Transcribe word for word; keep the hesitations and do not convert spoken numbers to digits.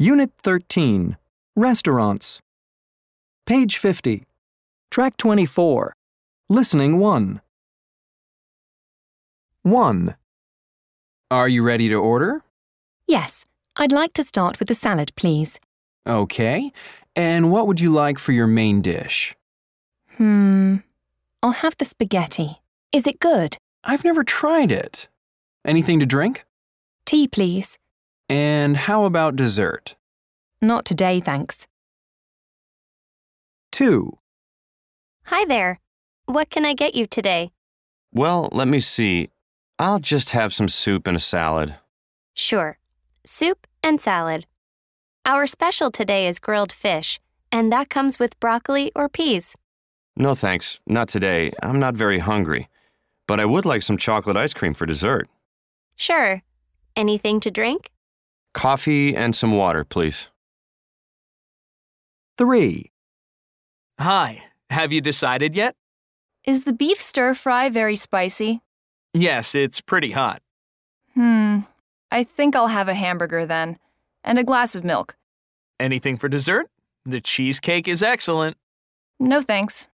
Unit thirteen, Restaurants. Page fifty. Track twenty-four. Listening one. one. Are you ready to order? Yes, I'd like to start with the salad, please. Okay. And what would you like for your main dish? Hmm. I'll have the spaghetti. Is it good? I've never tried it. Anything to drink? Tea, please. And how about dessert? Not today, thanks. two. Hi there. What can I get you today? Well, let me see. I'll just have some soup and a salad. Sure. Soup and salad. Our special today is grilled fish, and that comes with broccoli or peas. No thanks, not today. I'm not very hungry. But I would like some chocolate ice cream for dessert. Sure. Anything to drink? Coffee and some water, please. three. Hi, have you decided yet? Is the beef stir-fry very spicy? Yes, it's pretty hot. Hmm. I think I'll have a hamburger then. And a glass of milk. Anything for dessert? The cheesecake is excellent. No thanks.